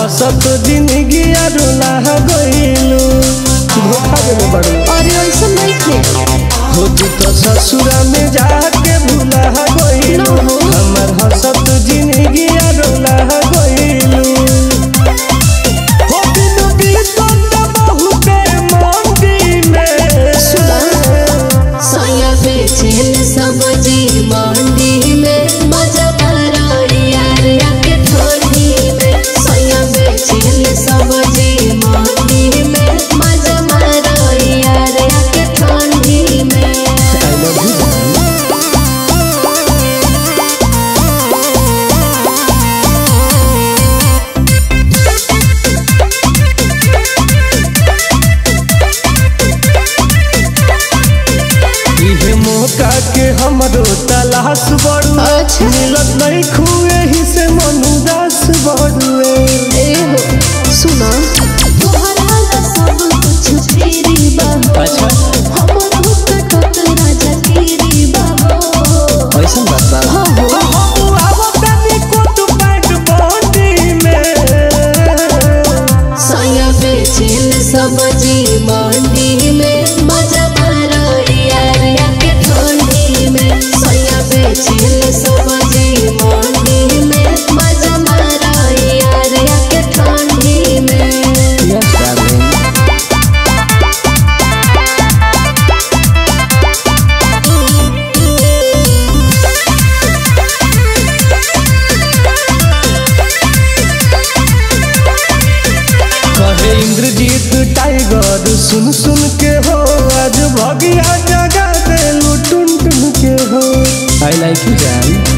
हसत जिंदगी रोला गइलू धोखा देले बड़ू। अरे ऐसा नहीं थे हो तू तो ससुरा में जाके भूला गइलू हमर हसत जिंदगी रोला गइलू। हो दिन बीतत बहुते मंदी में सोया बेचैन सब्जी मंडी में मजा मारो यार के ठंडी में। सोया बेचैन सब्जी मंडी में मजा मारो यार के ठंडी में। I love you इहे मौका के हमरो तलाश बड़ू अच्छा। मिलत नहीं खुए ही से मनुदास बड़ुए। ए हो सुना तोहरा ला सब कुछ तेरी बाहो अच्छा। हमर हुक्कत राजा तेरी बाहो। ऐसा बात बा हो हो आवत तनी कोट पैंट बॉडी में सोया बेचैन सब्जी मंडी में मजा मारो यार के ठंडी में। सोया बेचैन सब्जी मंडी में मजा मारो यार के ठंडी में। यस डार्लिंग कहे इंद्रजीत टाइगर सुन सुन के हो आज भगिया जगा दे टुन टुन के हो। आई लाइक यू जान।